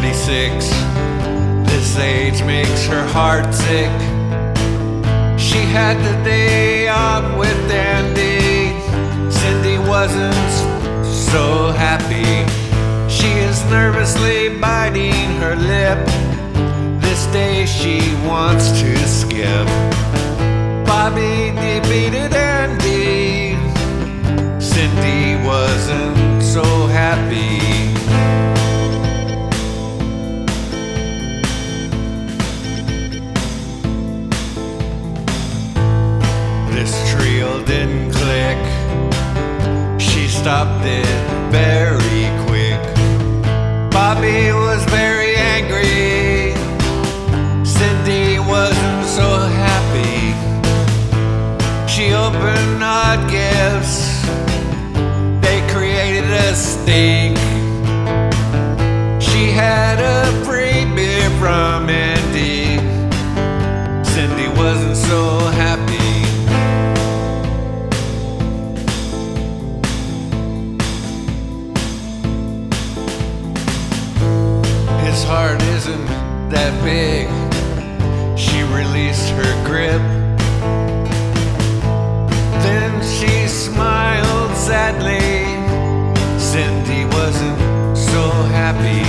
46. This age makes her heart sick. She had the day off with Andy. Cindy wasn't so happy. She is nervously biting her lip. This day she wants to skip. Bobby defeated Andy. Cindy wasn't so happy. This trio didn't click. She stopped it very quick. Bobby was very angry. Cindy wasn't so happy. She opened odd gifts. They created a stink. She had a free beer from Andy. Cindy wasn't so happy. His heart isn't that big. She released her grip. Then she smiled sadly. Cindy wasn't so happy.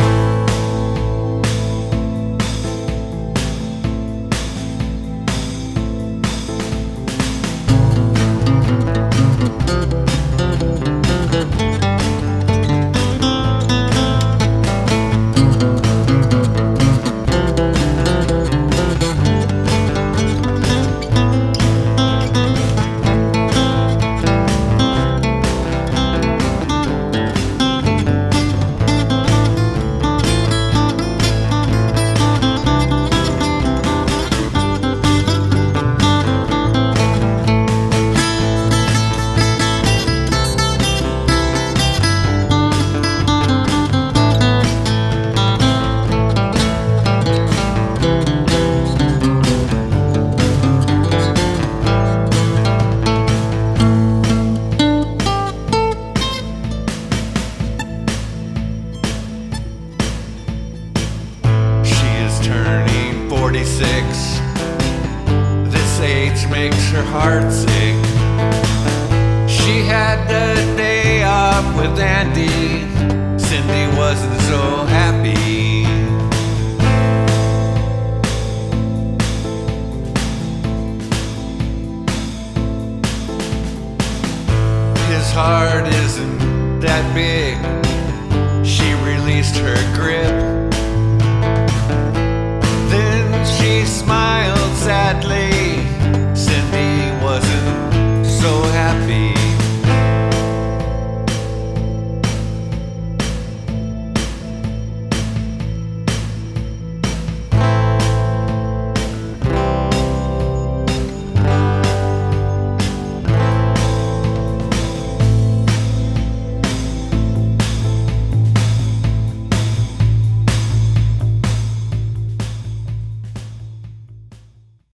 Turning 46. This age makes her heart sick. She had the day off with Andy. Cindy wasn't so happy. His heart isn't that big. She released her grip.